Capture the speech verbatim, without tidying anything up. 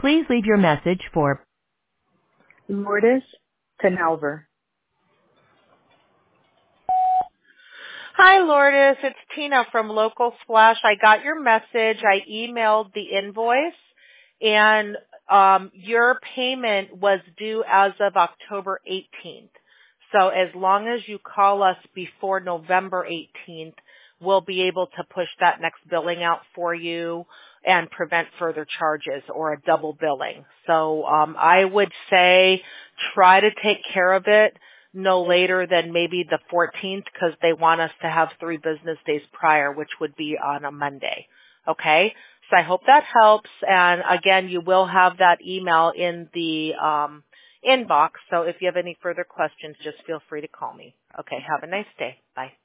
Please leave your message for Lourdes Canalver. Hi, Lourdes. It's Tina from Local Splash. I got your message. I emailed the invoice, and um, your payment was due as of October eighteenth. So as long as you call us before November eighteenth, we'll be able to push that next billing out for you and prevent further charges or a double billing. So um, I would say try to take care of it no later than maybe the fourteenth, because they want us to have three business days prior, which would be on a Monday. Okay? So I hope that helps. And again, you will have that email in the um, inbox. So if you have any further questions, just feel free to call me. Okay, have a nice day. Bye.